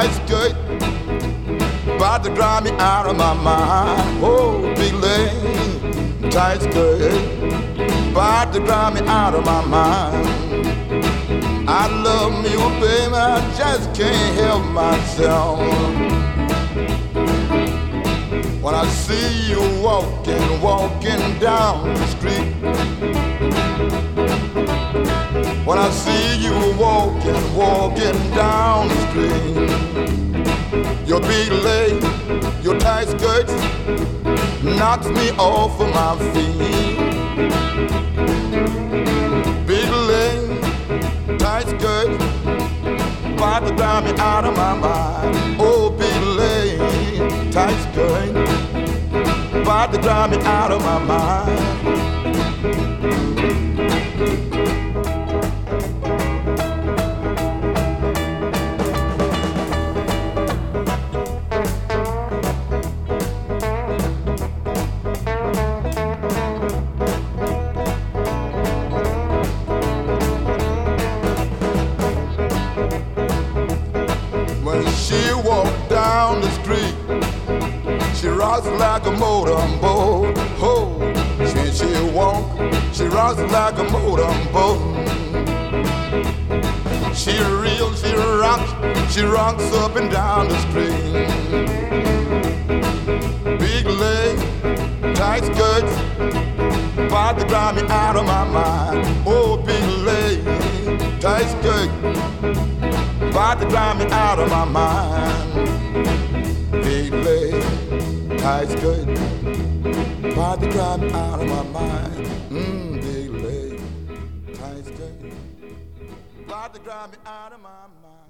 tight skirt, about to drive me out of my mind. Oh, big leg, tight skirt, about to drive me out of my mind. I love me, oh baby, I just can't help myself. When I see you walking down the street, when I see you walking down the street, your big leg, your tight skirts knocks me off of my feet. Big leg, tight skirts, about to drive me out of my mind. Oh, big leg, tight skirt, about to drive me out of my mind. She walked down the street, she rocks like a motorboat. Oh, she rocks like a motorboat. She rocks up and down the street. Big leg, tight skirts, about to drive me out of my mind. Oh, big leg, tight skirt, about to drive me out of my mind. Big leg, tight skirt, about to drive me out of my mind. Big leg, tight skirt, about to drive me out of my mind.